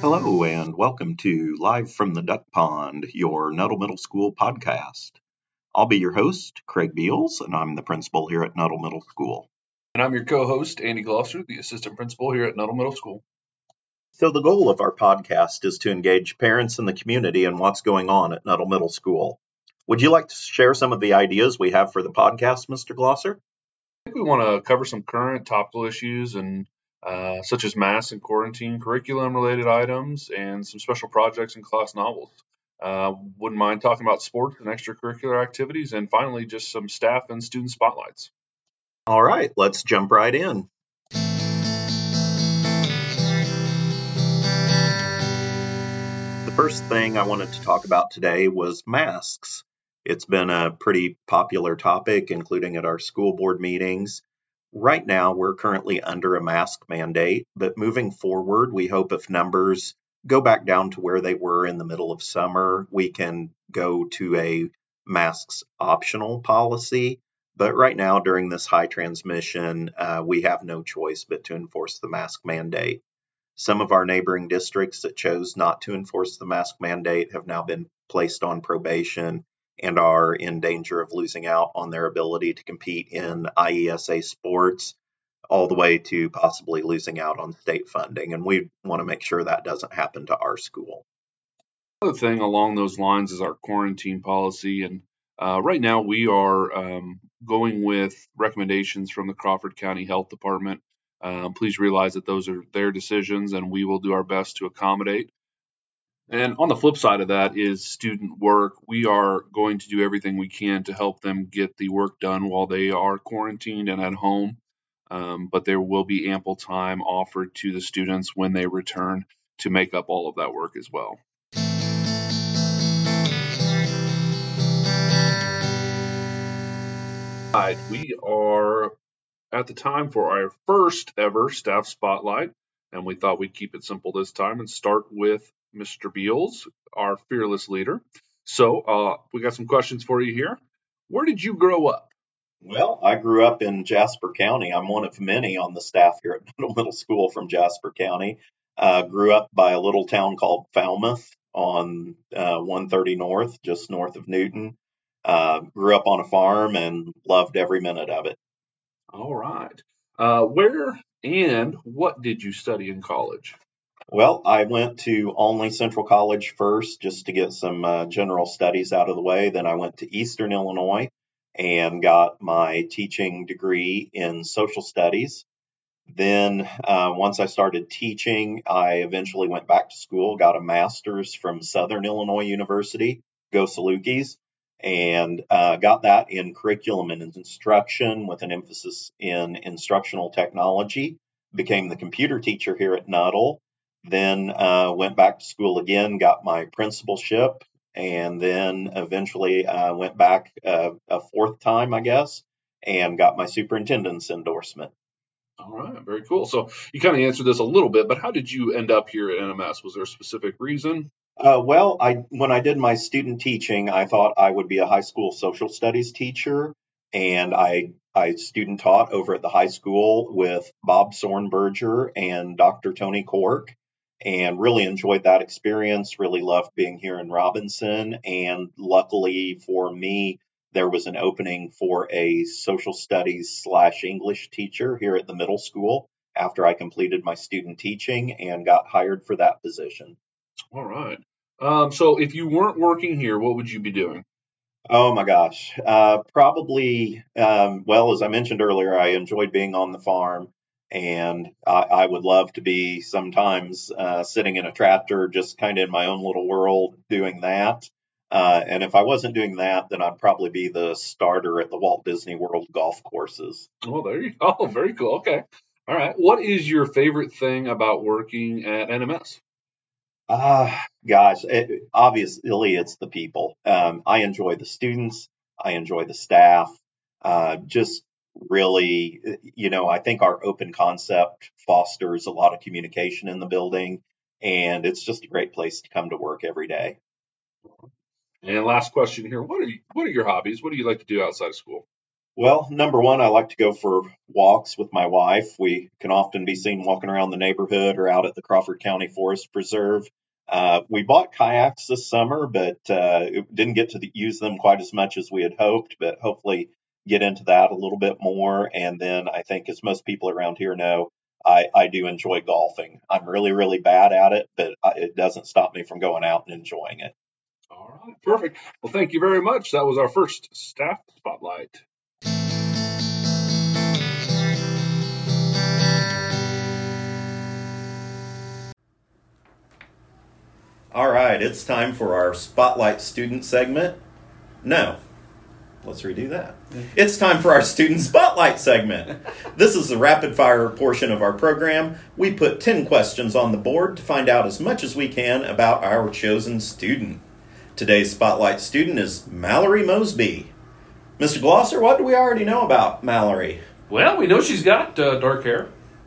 Hello, and welcome to Live from the Duck Pond, your Nuttall Middle School podcast. I'll be your host, Craig Beals, and I'm the principal here at Nuttall Middle School. And I'm your co-host, Andy Glosser, the assistant principal here at Nuttall Middle School. So, the goal of our podcast is to engage parents in the community and what's going on at Nuttall Middle School. Would you like to share some of the ideas we have for the podcast, Mr. Glosser? I think we want to cover some current topical issues and such as mask and quarantine curriculum-related items and some special projects and class novels. Wouldn't mind talking about sports and extracurricular activities, and finally, just some staff and student spotlights. All right, let's jump right in. The first thing I wanted to talk about today was masks. It's been a pretty popular topic, including at our school board meetings. Right now, we're currently under a mask mandate, but moving forward, we hope if numbers go back down to where they were in the middle of summer, we can go to a masks optional policy. But right now, during this high transmission, we have no choice but to enforce the mask mandate. Some of our neighboring districts that chose not to enforce the mask mandate have now been placed on probation and are in danger of losing out on their ability to compete in IESA sports, all the way to possibly losing out on state funding. And we want to make sure that doesn't happen to our school. Another thing along those lines is our quarantine policy. And right now, we are going with recommendations from the Crawford County Health Department. Please realize that those are their decisions, and we will do our best to accommodate. And on the flip side of that is student work. We are going to do everything we can to help them get the work done while they are quarantined and at home. But there will be ample time offered to the students when they return to make up all of that work as well. We are at the time for our first ever staff spotlight, and we thought we'd keep it simple this time and start with Mr. Beals, our fearless leader. So we got some questions for you here. Where did you grow up? Well, I grew up in Jasper County. I'm one of many on the staff here at Nuttall Middle School from Jasper County. Grew up by a little town called Falmouth on 130 North, just north of Newton. Grew up on a farm and loved every minute of it. All right. Where and what did you study in college? Well, I went to Olney Central College first just to get some general studies out of the way. Then I went to Eastern Illinois and got my teaching degree in social studies. Then, once I started teaching, I eventually went back to school, got a master's from Southern Illinois University, go Salukis, and got that in curriculum and instruction with an emphasis in instructional technology. Became the computer teacher here at Nuttall. Then went back to school again, got my principalship, and then eventually went back a fourth time, I guess, and got my superintendent's endorsement. All right, very cool. So you kind of answered this a little bit, but how did you end up here at NMS? Was there a specific reason? Well, when I did my student teaching, I thought I would be a high school social studies teacher, and I student taught over at the high school with Bob Sornberger and Dr. Tony Cork, and really enjoyed that experience. Really loved being here in Robinson, and luckily for me, there was an opening for a social studies / English teacher here at the middle school after I completed my student teaching and got hired for that position. All right. So if you weren't working here, what would you be doing? Oh my gosh. Probably, well, as I mentioned earlier, I enjoyed being on the farm, and I would love to be sometimes sitting in a tractor, just kind of in my own little world doing that. And if I wasn't doing that, then I'd probably be the starter at the Walt Disney World golf courses. Well, there you go. Oh, very cool. Okay. All right. What is your favorite thing about working at NMS? Gosh, obviously it's the people. I enjoy the students. I enjoy the staff. Just really, I think our open concept fosters a lot of communication in the building, and it's just a great place to come to work every day. And last question here: what are your hobbies? What do you like to do outside of school? Well, number one, I like to go for walks with my wife. We can often be seen walking around the neighborhood or out at the Crawford County Forest Preserve. We bought kayaks this summer, but didn't get to use them quite as much as we had hoped, but hopefully get into that a little bit more. And then I think, as most people around here know, I do enjoy golfing. I'm really, really bad at it, but it doesn't stop me from going out and enjoying it. All right, perfect. Well, thank you very much. That was our first staff spotlight. All right, it's time for our Spotlight Student segment. No, let's redo that. It's time for our Student Spotlight segment. This is the rapid fire portion of our program. We put 10 questions on the board to find out as much as we can about our chosen student. Today's Spotlight student is Mallory Mosby. Mr. Glosser, what do we already know about Mallory? Well, we know she's got dark hair.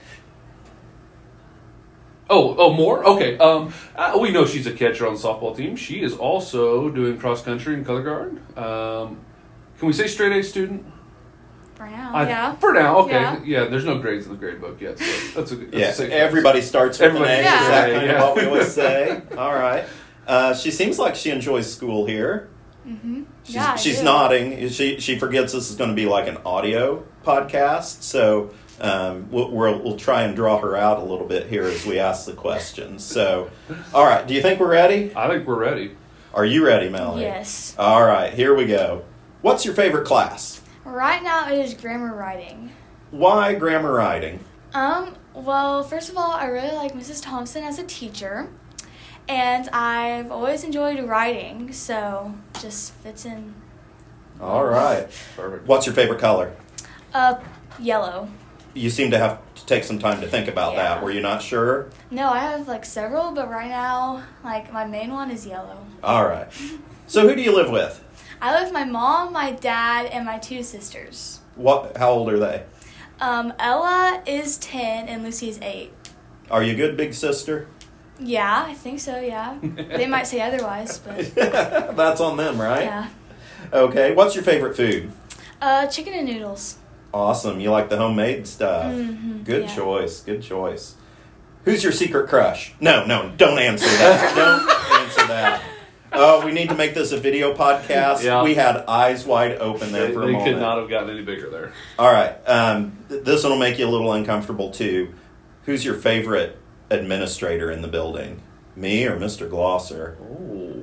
Oh, more? Okay. We know she's a catcher on the softball team. She is also doing cross country and color guard. Can we say straight A student? For now, yeah. For now, okay. Yeah, there's no grades in the grade book yet, so that's a good. Everybody starts with an A. Yeah. Is that kind of what we always say? All right. She seems like she enjoys school here. Mm-hmm. She's nodding. She forgets this is going to be like an audio podcast, so we'll try and draw her out a little bit here as we ask the questions. So, all right. Do you think we're ready? I think we're ready. Are you ready, Melanie? Yes. All right. Here we go. What's your favorite class? Right now it is grammar writing. Why grammar writing? Well, first of all, I really like Mrs. Thompson as a teacher. And I've always enjoyed writing, so just fits in. All right. Perfect. What's your favorite color? Yellow. You seem to have to take some time to think about that. Were you not sure? No, I have like several, but right now, like my main one is yellow. All right. So who do you live with? I live with my mom, my dad, and my two sisters. How old are they? Ella is 10 and Lucy is 8. Are you a good big sister? Yeah, I think so, yeah. They might say otherwise, but That's on them, right? yeah. Okay. What's your favorite food? Chicken and noodles. Awesome. You like the homemade stuff. Mm-hmm, Good yeah. choice. Good choice. Who's your secret crush? No, don't answer that. Don't answer that. Oh, we need to make this a video podcast. Yeah. We had eyes wide open there for a moment. They could not have gotten any bigger there. All right. This one will make you a little uncomfortable, too. Who's your favorite administrator in the building? Me or Mr. Glosser? Oh.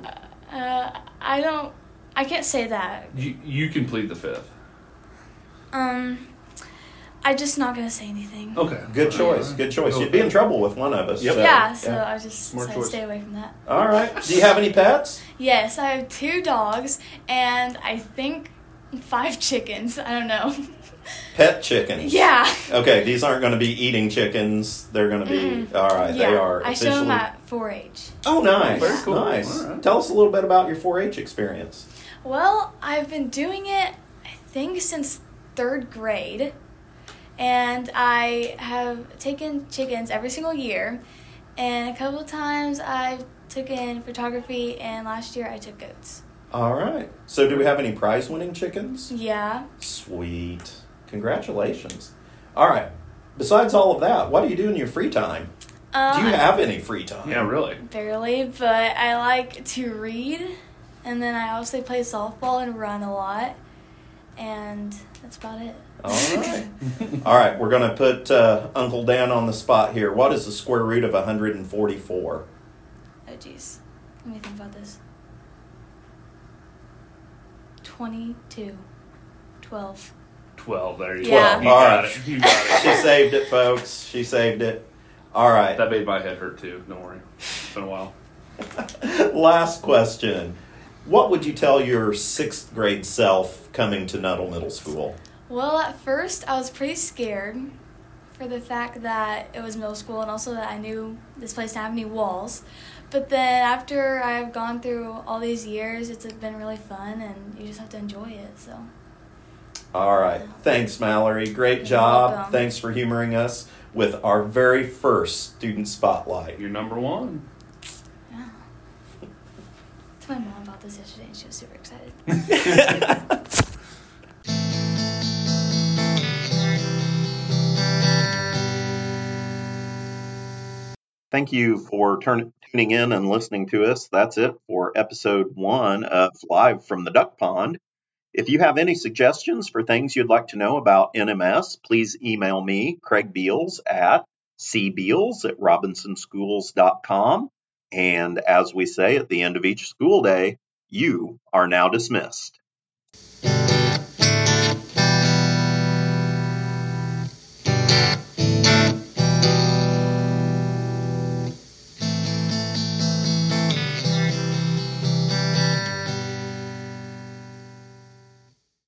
I can't say that. You can plead the fifth. I'm just not going to say anything. Okay. Good choice. Good choice. You'd be in trouble with one of us. Yep. So, Yeah, I just Smart decided to choice. stay away from that. All right. Do you have any pets? Yes, I have 2 dogs and I think 5 chickens. I don't know. Pet chickens. Yeah. Okay, these aren't going to be eating chickens. They're going to be, all right, Yeah. they are I show officially. them at 4-H. Oh, nice. Very cool. Nice. All right. Tell us a little bit about your 4-H experience. Well, I've been doing it, I think, since 3rd grade. And I have taken chickens every single year. And a couple of times I've taken photography, and last year I took goats. All right. So do we have any prize-winning chickens? Yeah. Sweet. Congratulations. All right. Besides all of that, what do you do in your free time? Do you have any free time? Yeah, really. Barely, but I like to read. And then I also play softball and run a lot. And that's about it. All right. All right. We're going to put Uncle Dan on the spot here. What is the square root of 144? Oh, jeez. Let me think about this. 22. 12. 12. There you Yeah. go. You All got right. it. You got She it. saved it, folks. She saved it. All right. That made my head hurt too. Don't worry. It's been a while. Last question. What would you tell your 6th grade self coming to Nuttall Middle School? Well, at first I was pretty scared for the fact that it was middle school and also that I knew this place didn't have any walls. But then after I've gone through all these years, it's been really fun and you just have to enjoy it. So. All right. Thanks, Mallory. Great You're job. welcome. Thanks for humoring us with our very first student spotlight. You're number 1. Yeah. To my mom about this yesterday and she was super excited. Thank you for tuning in and listening to us. That's it for episode 1 of Live from the Duck Pond. If you have any suggestions for things you'd like to know about NMS, please email me, Craig Beals, at cbeals@robinsonschools.com. And as we say at the end of each school day, you are now dismissed.